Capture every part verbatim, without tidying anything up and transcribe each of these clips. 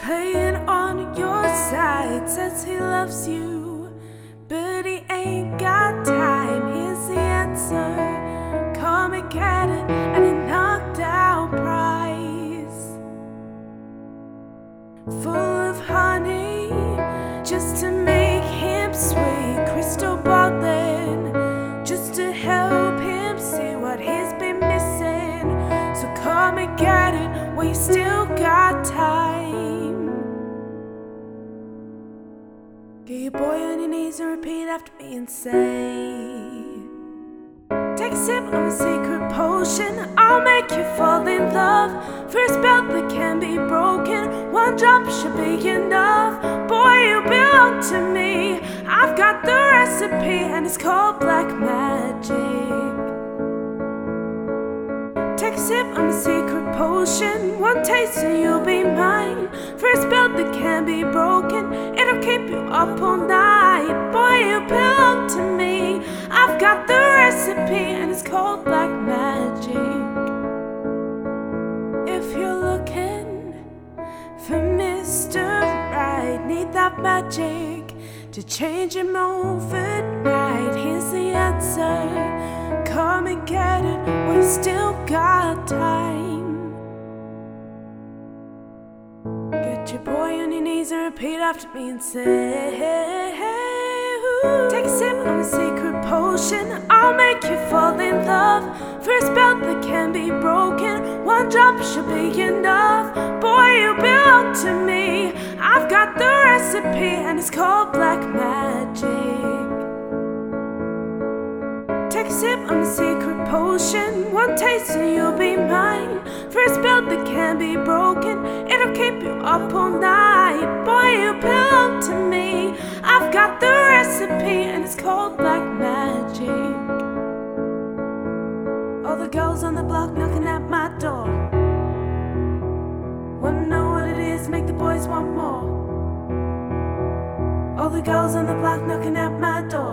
playing on your side, says he loves you, but he ain't got time. Here's the answer: come and get it, and a knocked out prize full of honey, just to make him sweet. Crystal bottling, just to help him see what he's been missing. So come and get it while you still got time. Get your boy on your knees and repeat after me and say, take a sip of a secret potion, I'll make you fall in love. For a spell that can be broken, one drop should be enough. Boy, you belong to me, I've got the recipe, and it's called black magic. Take a sip of a secret potion, one taste and you'll be mine. For a spell that can be broken, it'll keep you up all night. Boy, you belong to me, I've got the recipe, and it's called black magic. If you're looking for Mister Right, need that magic to change him overnight, here's the answer: come and get it, we still got time. Get your boy on your knees and repeat after me and say, take a sip of a secret potion, I'll make you fall in love. For a spell that can be broken, one drop should be enough. Boy, you belong to me, I've got the recipe, and it's called black magic. Take a sip of a secret potion, one taste and you'll be mine. For a spell that can be broken, it'll keep you up all night. Boy, you belong to me, I've got the recipe, and it's called black magic. All the girls on the block knocking at my door, wanna know what it is, make the boys want more. All the girls on the block knocking at my door,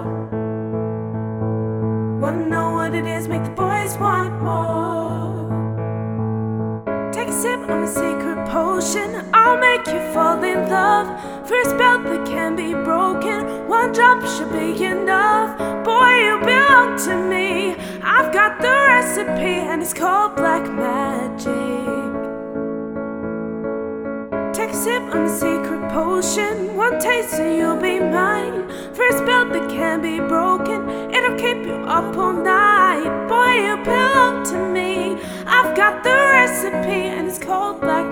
wanna know what it is, make the boys want more. Take a sip of a secret potion, I'll make you fall in love. For a spell that can be broken, one drop should be enough. Boy, you belong to me, I've got the recipe, and it's called black magic. Take a sip of a secret potion, one taste and you'll be mine. For a spell that can be broken, it'll keep you up all night. Boy, you belong to me, I've got the recipe, and it's called black